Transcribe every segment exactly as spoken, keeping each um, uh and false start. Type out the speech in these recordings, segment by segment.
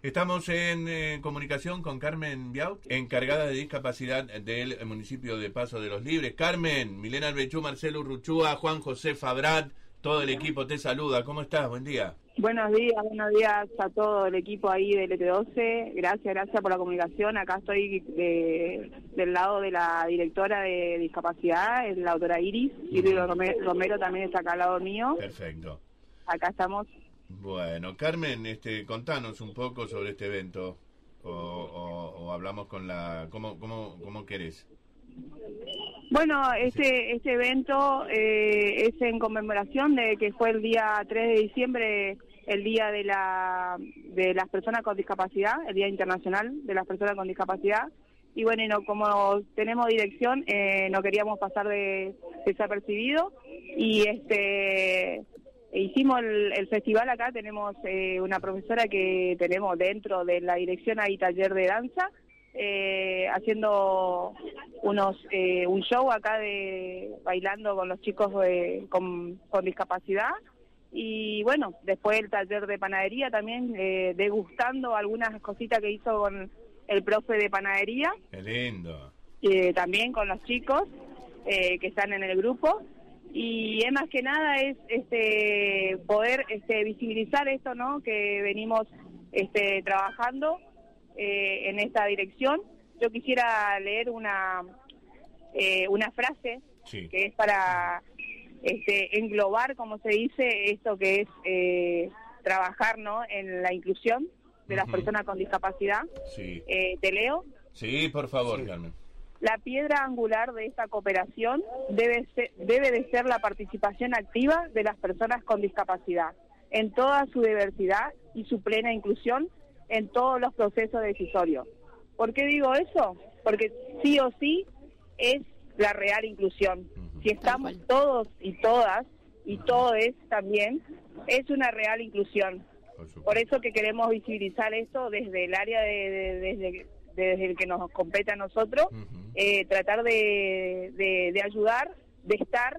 Estamos en eh, comunicación con Carmen Biaut, encargada de discapacidad del municipio de Paso de los Libres. Carmen, Milena Albechú, Marcelo Urruchúa, Juan José Fabrat, todo el equipo te saluda. ¿Cómo estás? Buen día. Buenos días, buenos días a todo el equipo ahí del L T doce. Gracias, gracias por la comunicación. Acá estoy de, del lado de la directora de discapacidad, es la doctora Iris. Uh-huh. Iris Romero también está acá al lado mío. Perfecto. Acá estamos. Bueno, Carmen, este, contanos un poco sobre este evento, o, o, o hablamos con la... ¿Cómo, cómo, cómo querés? Bueno, este, este evento eh, es en conmemoración de que fue el día tres de diciembre, el día de, la, de las personas con discapacidad, el Día Internacional de las Personas con Discapacidad. Y bueno, y no, como tenemos dirección, eh, no queríamos pasar de desapercibido, y este... hicimos el, el festival acá. Tenemos eh, una profesora que tenemos dentro de la dirección, ahí taller de danza, eh, haciendo unos eh, un show acá de bailando con los chicos de, con, con discapacidad. Y bueno, después el taller de panadería también, eh, degustando algunas cositas que hizo con el profe de panadería. ¡Qué lindo! Eh, también con los chicos eh, que están en el grupo. Y es más que nada es este poder este visibilizar esto, ¿no?, que venimos este trabajando eh, en esta dirección. Yo quisiera leer una eh, una frase, sí, que es para este englobar, como se dice, esto que es eh, trabajar, ¿no?, en la inclusión de las uh-huh. personas con discapacidad. Sí. Eh, ¿te leo? Sí, por favor, sí. Carmen. La piedra angular de esta cooperación debe ser, debe de ser la participación activa de las personas con discapacidad, en toda su diversidad y su plena inclusión en todos los procesos decisorios. ¿Por qué digo eso? Porque sí o sí es la real inclusión. Si estamos todos y todas, y todos también, es una real inclusión. Por eso que queremos visibilizar esto desde el área de... de desde desde el que nos compete a nosotros, uh-huh. eh, tratar de, de, de ayudar, de estar,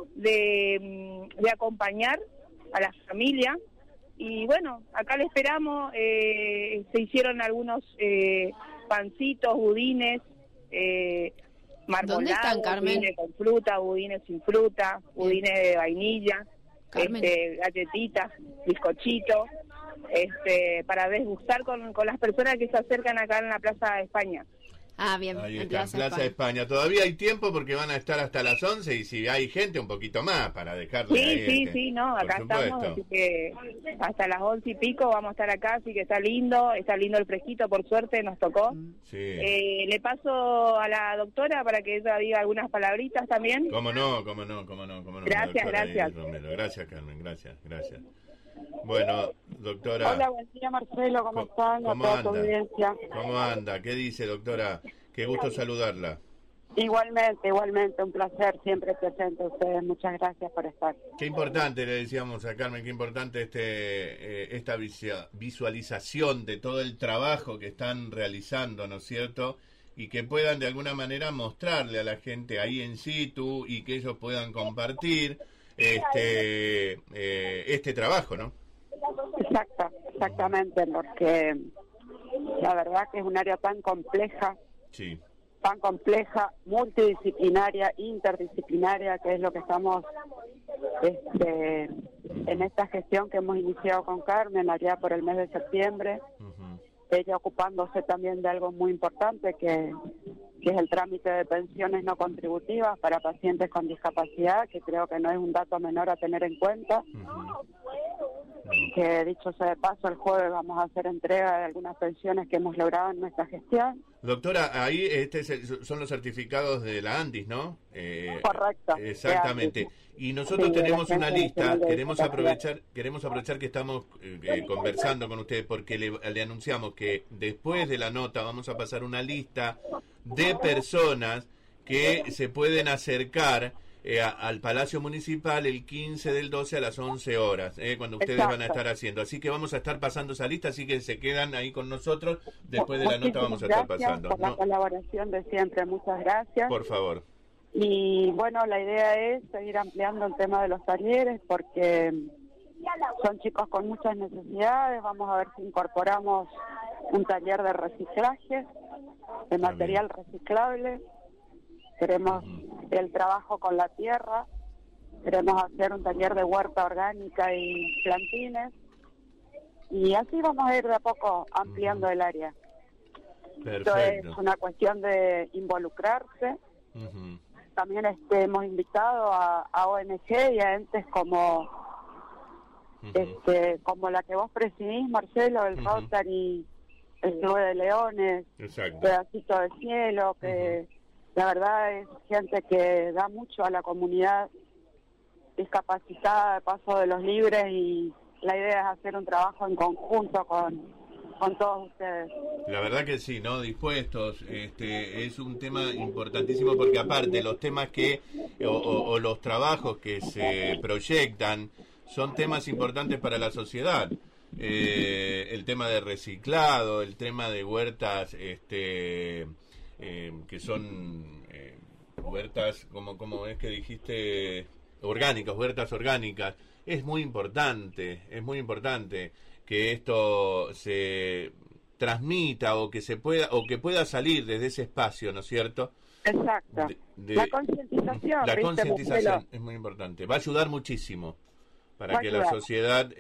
de, de acompañar a la familia. Y bueno, acá le esperamos. Eh, se hicieron algunos eh, pancitos, budines, eh, marmolados, budines con fruta, budines sin fruta, budines de vainilla, este, galletitas, bizcochitos, este, para desgustar con, con las personas que se acercan acá en la Plaza de España. Ah, bien. Ahí está, Plaza, Plaza de España. Todavía hay tiempo porque van a estar hasta las once, y si hay gente, un poquito más para dejarle. Sí, ahí, sí, este, sí, no, acá estamos, así que hasta las once y pico vamos a estar acá, así que está lindo, está lindo el fresquito, por suerte nos tocó. Sí. Eh, le paso a la doctora para que ella diga algunas palabritas también. Cómo no, cómo no, cómo no, cómo no. Gracias, gracias. Gracias, Carmen, gracias, gracias. Bueno, doctora. Hola, buen día, Marcelo, ¿cómo, ¿cómo están? ¿Cómo a anda? Toda tu audiencia. ¿Cómo anda? ¿Qué dice, doctora? Qué gusto saludarla. Igualmente, igualmente, un placer, siempre presente a ustedes. Muchas gracias por estar. Qué importante, le decíamos a Carmen, qué importante este eh, esta visualización de todo el trabajo que están realizando, ¿no es cierto? Y que puedan de alguna manera mostrarle a la gente ahí en situ, y que ellos puedan compartir este eh, este trabajo, ¿no? Exacto, exactamente, porque la verdad que es un área tan compleja, sí, tan compleja, multidisciplinaria, interdisciplinaria, que es lo que estamos este, en esta gestión que hemos iniciado con Carmen allá por el mes de septiembre, uh-huh. ella ocupándose también de algo muy importante, que, que es el trámite de pensiones no contributivas para pacientes con discapacidad, que creo que no es un dato menor a tener en cuenta. Uh-huh. Que dicho sea de paso, el jueves vamos a hacer entrega de algunas pensiones que hemos logrado en nuestra gestión. Doctora, ahí este es el, son los certificados de la ANDIS, ¿no? Eh, Correcto. Exactamente. Y nosotros sí, tenemos una lista, queremos aprovechar queremos aprovechar que estamos eh, conversando con ustedes, porque le, le anunciamos que después de la nota vamos a pasar una lista de personas que se pueden acercar Eh, a, al Palacio Municipal el quince del doce a las once horas, eh, cuando ustedes Exacto. van a estar haciendo. Así que vamos a estar pasando esa lista, así que se quedan ahí con nosotros. Después de la nota vamos a estar pasando. Por la ¿no? colaboración de siempre, muchas gracias. Por favor. Y bueno, la idea es seguir ampliando el tema de los talleres, porque son chicos con muchas necesidades. Vamos a ver si incorporamos un taller de reciclaje, de material reciclable. Queremos uh-huh. el trabajo con la tierra. Queremos hacer un taller de huerta orgánica y plantines. Y así vamos a ir de a poco ampliando uh-huh. el área. Perfecto. Esto es una cuestión de involucrarse. Uh-huh. También este, hemos invitado a, a O N G y a entes como uh-huh. este como la que vos presidís, Marcelo, el uh-huh. Rotary, el Club de Leones, Exacto. Pedacito de Cielo, que uh-huh. la verdad es gente que da mucho a la comunidad discapacitada de Paso de los Libres, y la idea es hacer un trabajo en conjunto con con todos ustedes. La verdad que sí, ¿no? Dispuestos. Este, es un tema importantísimo porque aparte los temas que, o, o, o los trabajos que se proyectan son temas importantes para la sociedad. Eh, el tema de reciclado, el tema de huertas, este, eh, que son eh, huertas, como, como es que dijiste, orgánicas, huertas orgánicas. Es muy importante, es muy importante que esto se transmita o que se pueda o que pueda salir desde ese espacio, ¿no es cierto? Exacto. De, de, la concientización. La ¿viste, concientización Marcelo? es muy importante. Va a ayudar muchísimo para Va que ayudar. la sociedad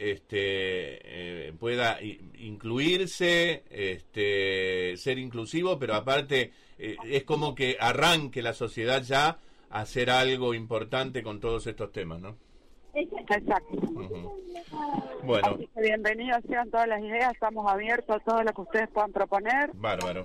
este, eh, pueda incluirse, este, ser inclusivo, pero aparte eh, es como que arranque la sociedad ya a hacer algo importante con todos estos temas, ¿no? Exacto. Uh-huh. Bueno. Así que bienvenidos sean todas las ideas, estamos abiertos a todo lo que ustedes puedan proponer. Bárbaro.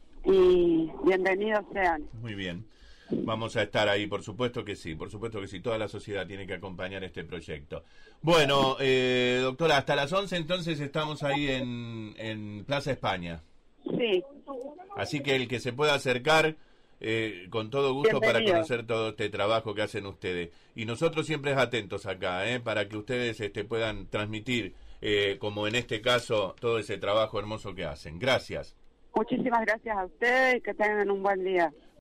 Y bienvenidos sean. Muy bien. Vamos a estar ahí, por supuesto que sí, por supuesto que sí. Toda la sociedad tiene que acompañar este proyecto. Bueno, eh, doctora, hasta las once entonces estamos ahí en, en Plaza España. Sí. Así que el que se pueda acercar, eh, con todo gusto, bienvenido. Para conocer todo este trabajo que hacen ustedes. Y nosotros siempre atentos acá, eh, para que ustedes este, puedan transmitir, eh, como en este caso, todo ese trabajo hermoso que hacen. Gracias. Muchísimas gracias a ustedes y que tengan un buen día.